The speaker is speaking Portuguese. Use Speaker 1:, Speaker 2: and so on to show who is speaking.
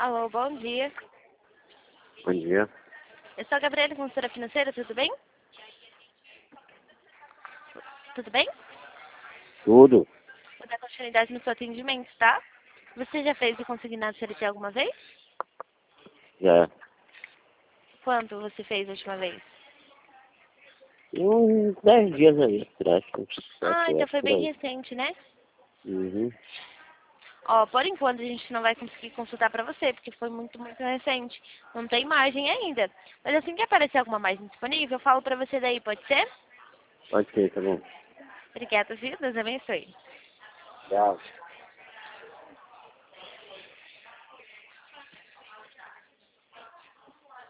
Speaker 1: Alô, bom dia.
Speaker 2: Bom dia.
Speaker 1: Eu sou a Gabriela, consultora financeira, tudo bem? Tudo bem?
Speaker 2: Tudo?
Speaker 1: Vou dar continuidade no seu atendimento, tá? Você já fez o consignado CLT alguma vez?
Speaker 2: Já.
Speaker 1: Quando você fez a última vez?
Speaker 2: Uns 10 dias aí atrás, uns 7
Speaker 1: Então
Speaker 2: horas
Speaker 1: foi
Speaker 2: por
Speaker 1: bem
Speaker 2: aí.
Speaker 1: recente, né?
Speaker 2: Uhum.
Speaker 1: Ó, por enquanto a gente não vai conseguir consultar pra você, porque foi muito recente. Não tem margem ainda. Mas assim que aparecer alguma margem disponível, eu falo pra você daí, pode ser?
Speaker 2: Pode ser, tá bom.
Speaker 1: Obrigada, viu? Deus abençoe.
Speaker 2: Tchau.